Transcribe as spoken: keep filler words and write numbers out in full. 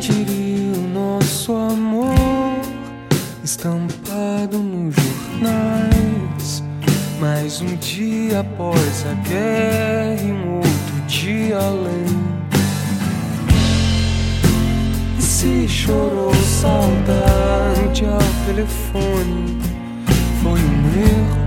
diria o nosso amor estampado nos jornais? Mais um dia após a guerra e um outro dia além. E se chorou saudade ao telefone, foi um erro.